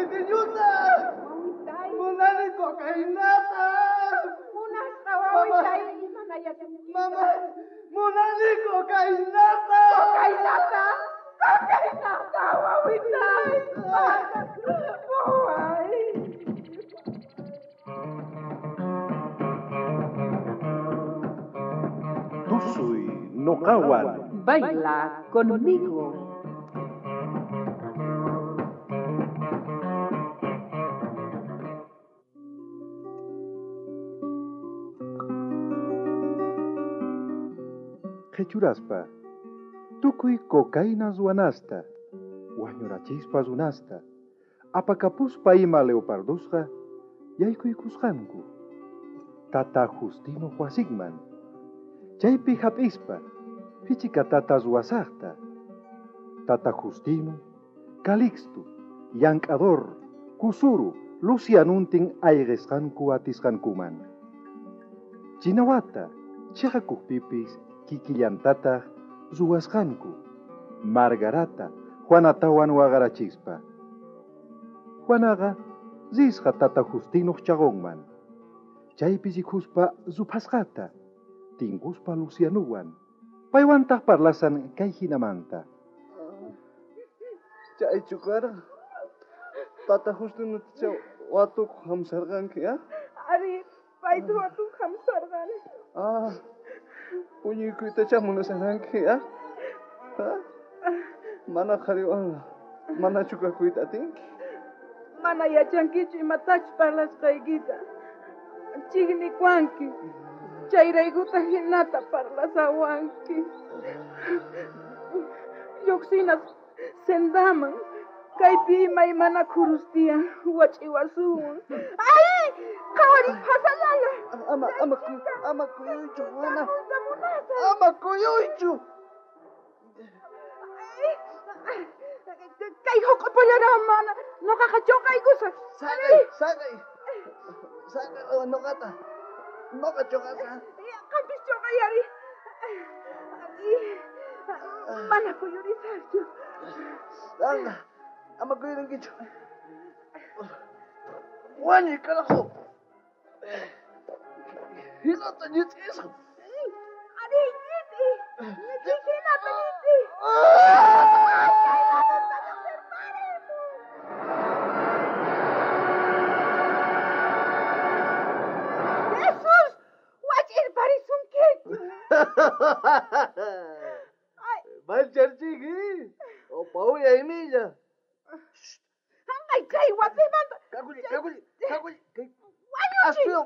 Chiquillita. Munani cocainata. Mamá, Munani cocainata. Tusui Nokawan. Baila conmigo. Hechuraspa. Tukui cocaína zuanasta. Wañurachispa zunasta. Apacapuspa ima leopardusqa. Yaykuikusqanku. Tata Justino Juasigman. Chaypi hapispa. Pichika tata zuasaqta. Tata Justino. Calixto. Yankador. Kusuru. Lucianuntin ayresqanku atisqankuman. Chinawata. Chihakukpipis. Kikillantata zuasqanku. Margarata. Juanatawan wagarachispa. Juanaga zisqa tata Justino chagonman. Chaypi zikuspa zupasqata. Tinguspa Lucianuwan. Paywantaq parlasan kay hinamanta. Chay chukara. Tata Justino ticha watuk hamsarqanki, ¿ah? Ari, paytu watuk hamsarqani. Puñuykuyta chamunasarqanki, ¿ah? Mana qhariwanqa. Mana chukakuyta atinki. Mana yachankichu imatachu parlasqaykita. Chiqniwanki. Chayraykuta hinata parlasawanki. Lluqsinas sendaman. Kaypi imaymana khurustiyan wach'iwasuwan. Ay! Qhawari phasalala. Ama kuyuychu, Juana. Ama kuyuychu. Kay huq'upullaramana nuqaqa choqaykusa. Sagay, noqata. Noqa choqasa. Qampis choqayari. Mana kuyurisarchu. Anga, ama kuyurinkichu. Wañi, carajo. Hinata ñit'isqa. Ari, ñit'i. Ñit'i hinata ñit'i. Jesus! Wach'ir parisunkichu. Malcharchiki. O pauya imilla. Ay, chay wapimanta. Kakuli. Wañuchi. Aspio.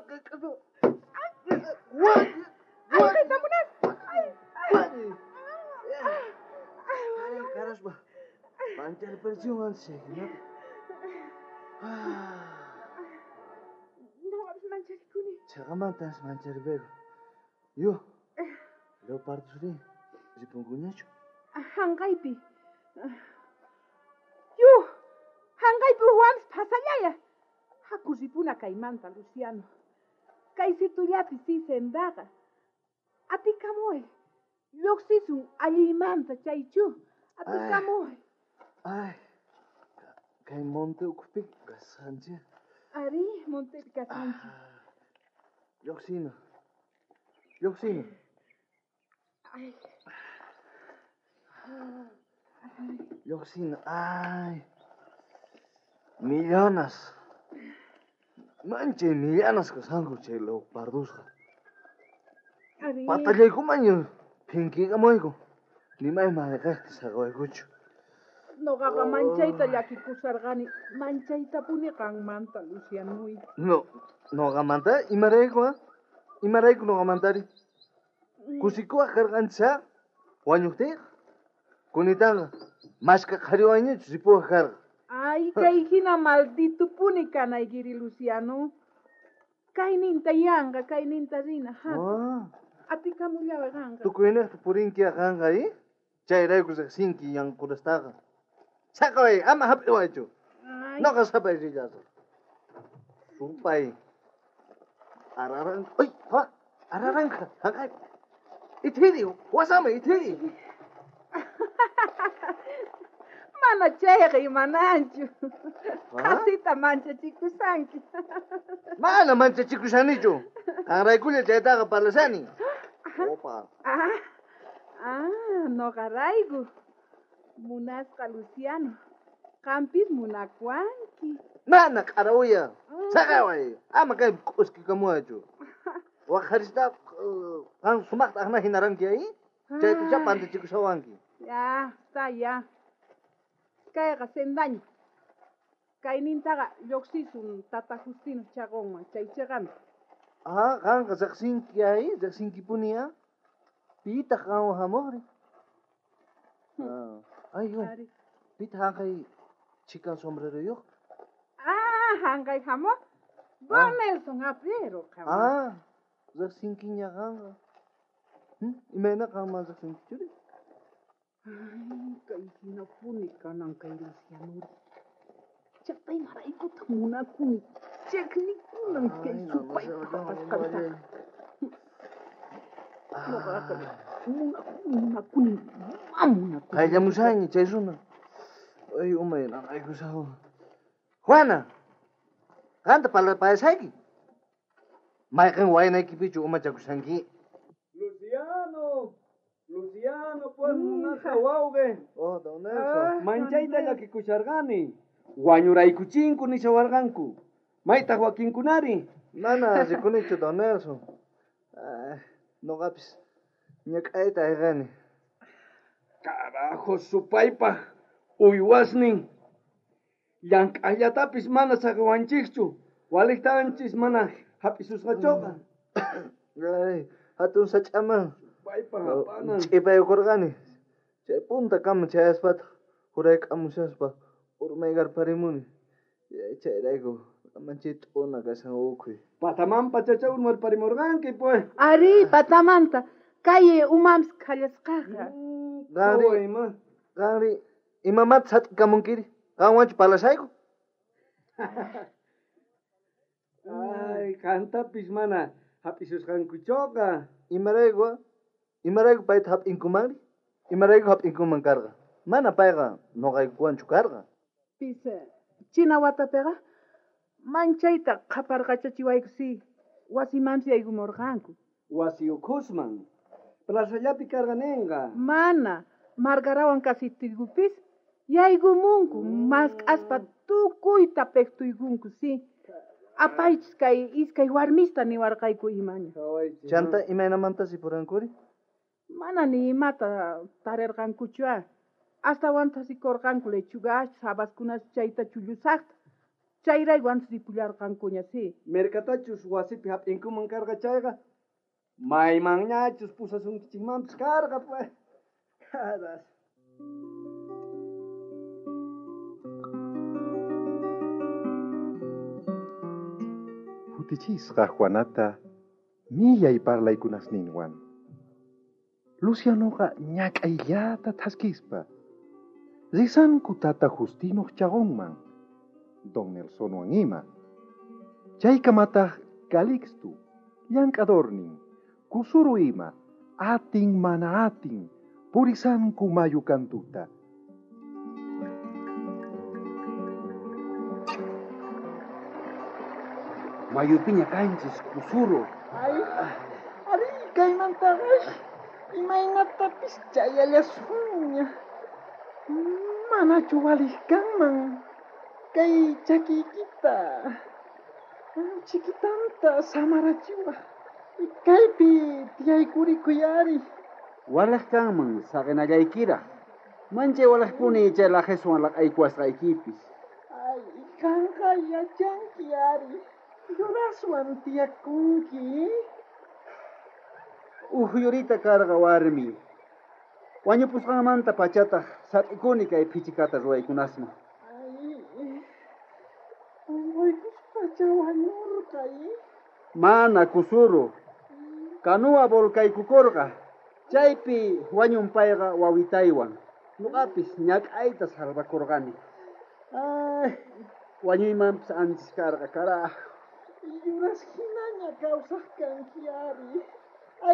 Wañi. Ay, tamunas. Wañi. Caraspa. Manchar presión al seguir. No habes mancharikuni. Chagamantas manchar bego. Yo. Leopardo suri. Zipunguñacho. Hangaypi. Yo. Hangaypi huamis pasallaya. Hakusipuna kaymanta, Luciano. Kay situllapi si sendaqa. Atikamuy. Lluqsisun allimanta chaychu. Atikamuy. Ay. Kay monte ukupik gasanchi. Ari, monte kasanchi. Lluqsino. Ay. Lluqsino. Ay. Millanas. Manche millanas kasanku chay leopardusqa. Ari. Patallaykumaño pinkiqa moyku. Nimayma deqaqti saqwaykuchu. Noqaqa manchayta llakikusarqani. Manchayta puniqanmanta, Lucianuy. No noqamanta imarayku, imarayku noqamantari. Kusikuqa karqanchá wañuqtiqa. Kunitaqa mashka qhariwañachu sipuqa karqa. Ay, kay hina maldito puni kanaykiri, Luciano. Kayninta yanqa, kayninta rina. Atikamullawa qanqa. Tukuynaqta purinkiqa qanqa ahí. Chayrayku sinki yanqurastaqa. Saqaway, ama hap'iwaychu. Noqa sapay rillaso. Supay. Araran. Ay, araranqa. Haqay. Ithiri, wasama ithiri. Mana chay mananchu. Casita mancha chikusanki. Mana manchachikusanichu. Kanraykulla chaytaqa parlasani. Opa. Noqarayku. Munasqa Luciano. Qampis munakuanki. Mana q'arawuya. Saqaway. Ama kay q'uskikamuwachu. Waqharista qan sumaqta aqna hinaranki ahí. Chayta pantachikusawanki. Ya, está ya. Kayqa sendaña. Kaynintaqa lluqsisun tata Justino chagonman chaychaqami. Qanqa riqsinki ahí, riqsinkipuniya. Pita qanwan hamuqri. Ayo. Pita hanqay chica sombreruyuq. Hanqay hamuq. Don Nelson Apero qhamuq. Riqsinkiña qanqa. Imayna qanman riqsinkichuri? Kay hinapuni kanan kay Lucianuri. Chaqay maraykuta munakuni. Chaqnikunan kay supay qhapasqanta. Munakuni. Qayllamusani chay runa. Ay, umay nanaykusaw. Juana. Qanta payasayki. Mayqin waynaykipichu umachakusanki. Luciano, pues, munasqa wawqi. Don Nelson. Manchayta llakikusharqani. Wañuraykuchinku nishawarqanku. Maytaq wakinkunari. Mana rikunichu, Don Nelson. Nuqapis ñak'ayta ayqani. Carajo, supaypaq uywasnin. Llank'aylatapis mana saqawanchikchu. Waliqtanchis mana hap'isusqachuqa. Ay, hatun sach'aman. Supaypaq hapanan. Ch'ipayukurqani. Chay puntakama chayaspata juraykamushaspa urmaygarparimuni. Chayrayku amanchit t'una kashan ukhuy. Patamanpa chacha urmarparimurqanki, pues. Ari, patamanta. Kay umams khallasqaqa. Qanri, imamata satz'ikamunkiri. Qanwanchu palasayku? Ay, kantapis mana hap'isusqankuchuqa. Imarayku payta hap'inkumanri? Imarayku hap'inkuman karqa? Mana payqa nuqaykuwanchu karqa. Pisa, china watapiqa manchayta qaparqachachiwayku si. Wasimansi aygumurqanku. Wasi ukhusman. Plazallapi karqaninqa. Mana, margarawan kasitigumpis yaygumunku. Mas aspa tukuyta peqtuygunku si. Apaychis kay iskay warmista niwarqayku imaña. Chanta imaynamantasi purankuri? Mana ni imata tarirqankuchuá. Hasta wantasikorqanku lechuga, sabaskunas chayta chullusaqta. Chayrayku antes ripullarqankuña si. Mercatachus wasipi hap'inkuman karqa chayqa. Maymanñachus pusasunkichikmanpis karqa, pues. Caras. Futichisqa Juanata millay parlaykunasninwan. Lucianoqa ñak'ayllata thaskispa. Risanku tata Justino chagonman. Don Nelsonwan ima. Chaykamataq Calixto, llank'adornin, kusuru ima, atin mana atin, purisanku mayu kantuta. Mayupiña kanchis kusuru. Ari kaymantaqash imaynatapis chayallasuña. Manachu waliskanman kay chakiykita. Chiquitanta samarachiwa. Kaypi tiyaykurikuyari. Walaqkanman saqinallaykira. Manchay walaqkuni chay lajeswan laq'aykuwasqaykipis. Ay, kanqa yachanki ari. Yuraswan tiyakunki. Yurita karqa warmi. Wañupusqanmanta pachataq sat'ikuni kay phichikata ruwaykunasman. Ay, unquykuspacha wañurqay. Mana kusuru. Kanuwa volkaykukurqa. Chaypi wañun payqa wawitaywan. Nuqapis ñak'ayta salvakurqani. Ay, wañuymanpis anchis karqa carajo. Yuras hinaña kawsaqkanki ari. Ay,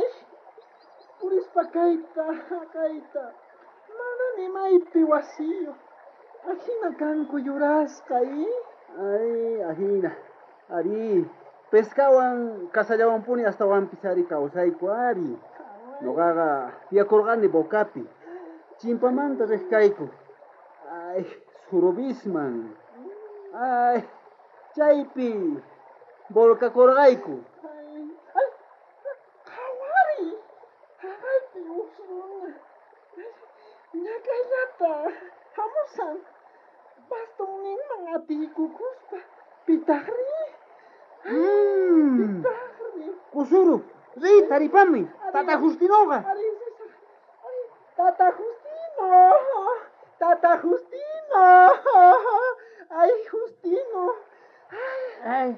purispa kayta. Mana nimaypi wasiyo. Ajina kanku yurasqay. Ay, ajina. Ari, pescawan kasallawan puni hasta wampis ari kawsayku ari. Noqaqa tiyakurqani bokapi. Chimpamanta riqkayku. Ay, surubisman. Ay, chaypi volkakurqayku. Ay, qawari. Qaqaypi usruna. Ñakallata hamusan. Bastonninman atiykukuspa. Pitaqri. Pitaqri. Kusuru, ri taripami. Tata Justinoqa. Ay, Tata Justino. Tata Justino. Ay, Justino. Ay,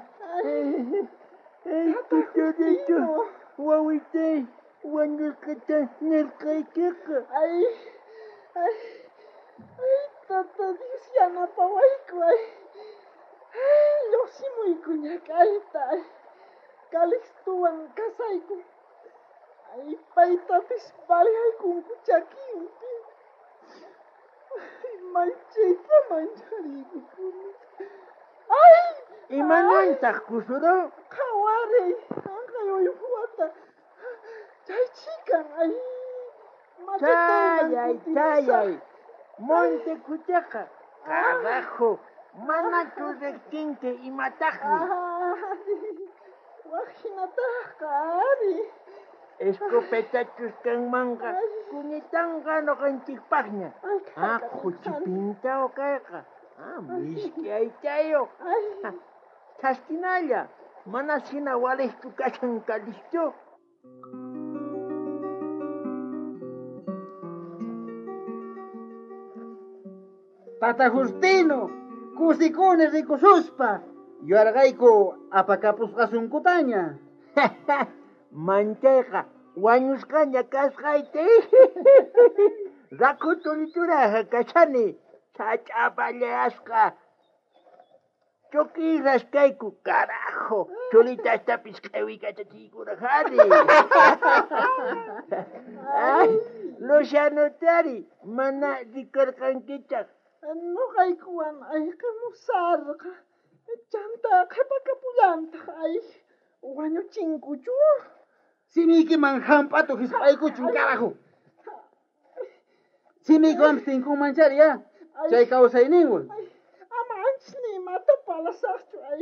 Justino. Wawitay, wanurkata nirqaykiqa. Ay, Tata Diosiana pawayku. Ay, llusimuyku ñakayta. Ay, Calixtuwan kasayku. Ay, paytapis balyaykunku chakiypi. Ay, manchayta manchariyku. Ay, Imanantaq kusuro? qhawaray, qankay uyfuwata. Chay chikan, ay, Chayay. Monte kutaqa. Carajo, manatu riqtinki imataqmi. Waqhinataqa, ari. Escopetachus kanmanqa, kunitanqa noqanchikpaqña. Quchipintaw kayqa. Miskaytayo. Chaskinalla, mana sina waliqtu kashan kalistu. Tata Justino, kusikuni rikususpa. Yuarqayku apakapusqasunkutaña. Manchayqa, wañusqaña kasqayte. Rakuturitura kachani, chachapallasqa. Chukiras kayku, carajo. Chulitastapis q'iwikachachiykuraqani. Ay, Lucianotari, mana rikarqankitaq. Nuqaykuwan ayqamusarqa. Chanta qhapakapulantaq. Ay, wañuchinkuchu. Simiykiman hamp'atu hisp'aykuchun carajo. Simiykiwanpis tinkunmanchari ya. Chay kawsayninwan. Ama anchis nimata palasaqchu. Ay.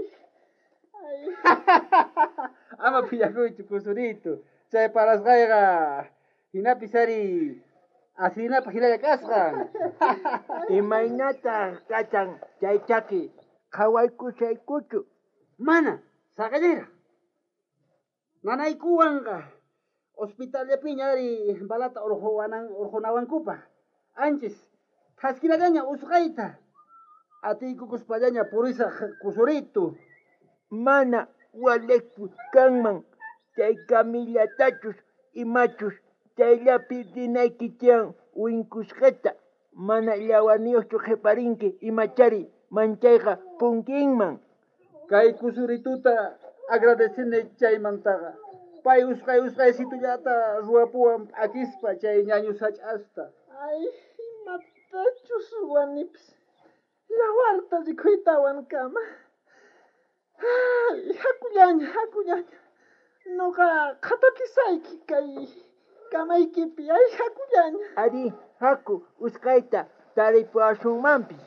Ama pillakuychu kusurito. Chay parasqayqa hinapis ari asinapa hinalla kasqa. Imaynata kachan chay chaki, qhawaykushaykuchu. Mana, saqallera. Nanaykuwanqa hospitallapiña ari balata urhunawankupa. Anchis thaskinallaña usqayta. Atiykukuspallaña purisaq kusuritu. Mana waliqku kanman, chay kamillatachus imachus chayllapi dinayki tiyan winkusqata. Mana llawaniyuqchu qhiparinki imachari manchayqa punkinman. Kay kusurituta agradecinay chaymantaqa. Pay usqay situllata ruwapuwan p'akispa chay ñañu sach'asta. Ay, imatachus ruwanipis. Yawarta rikhuytawan kama. Ay, hakullaña. Nuqa qhatakisayki kay kamaykipi. Ay, hakullaña. Ari, haku, usqayta taripuashunmanpis.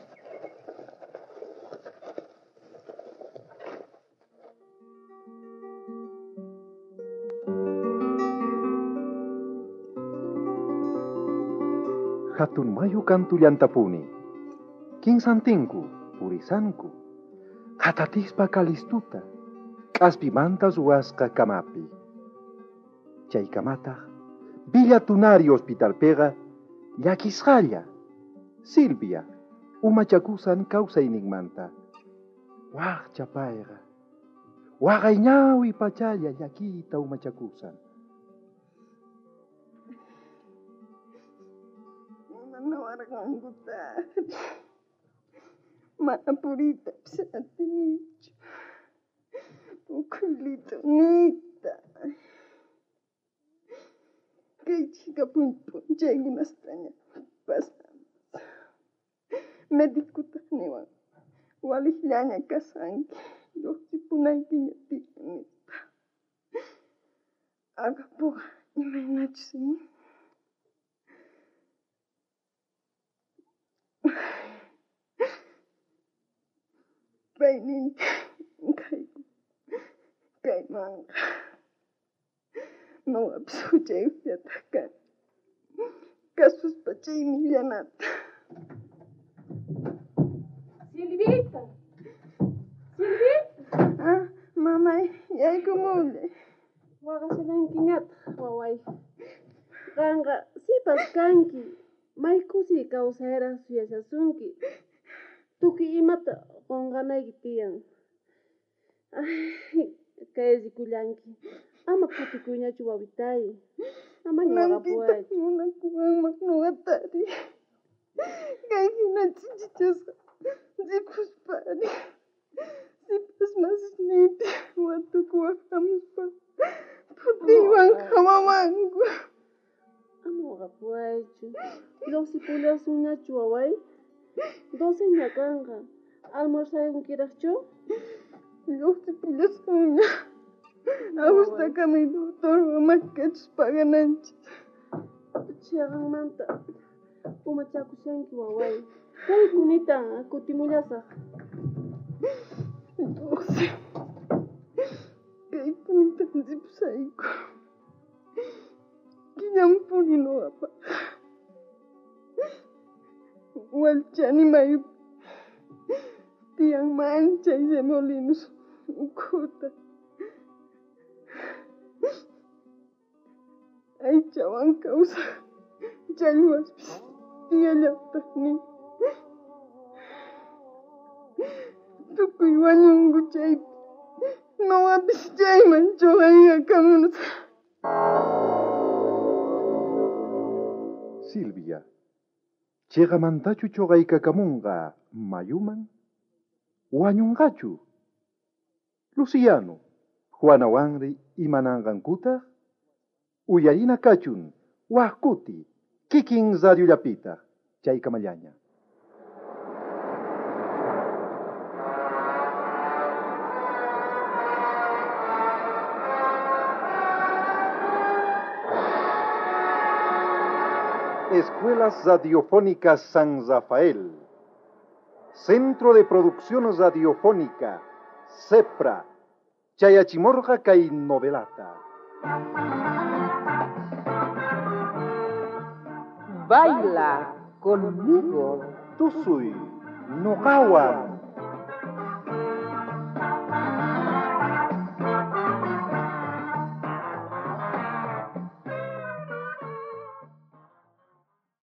Hatun mayu kantullantapuni. Kinsantinku, purisanku. Hatatispa kalistuta. K'aspimanta ruwasqa kamapi. Chaykamataq Villa Tunari Hospitalpega llakisqalla. Silvia, umachakusan kawsayninmanta. Waqcha payqa. Waqayñawi pachalla llakita umachakusan. Nawarqankuta. Mana purita pisatinichu. Ukhulito nita. Kay chica punchayninastaña pasamas. medicutaniwan walihlaña kasanki lluqsipunaykiñatikanita agapuqa imaynachusmi payninki kaymanqa nuqapis huchayuqllataq kani kasuspa chay millanata. Silvita, Mamay, yaykumuli. Waqashallankiñata, waway. Qanqa sipas kanki. Maykusi kawsayraq suyachasunki. Tukuy imata qunqanayki tiyan. Kaysikullanki. Ama kutikuyñachu wawitay. Amaña waqapuwaychu. Munakuwanmaq nuqatari. Kay hina chinchichasqa rikuspari. Sipas masniypi watukuwan hamuspa putiywan hamamanku. Ama waqapuwaychu. Lluqsipullasунñachu waway. 12 kanqa. Almuerzaykiraqchu? Lluqsipullasунña. Awustakamay doctorwan maskachis pagananchis. Chiqanmanta umachakushanki waway. Kaykunita kutimullasaq. Lluqsi. Kaykunita ripsayku. Killampuni nuqapa. Walchani mayupi tiyan manchay remolinos ukhuta. Aychawan kawsaq challwaspis tiyallapaqmi. Tukuy wañunku chaypi. Nuqapis chayman chuqayqakamunusaq. Silvia, chiqamantachu chuqaykakamunqa mayuman? Wañunqachu? Luciano, Juanawanri imananqankutaq? Uyarina kachun, waqkuti, kikin radiollapita, chaykamallaña. Escuelas Radiofónicas San Rafael, Centro de Producción Radiofónica, CEPRA, Chayachimorqa kay novelata. Baila conmigo. Tusuy, noqawan.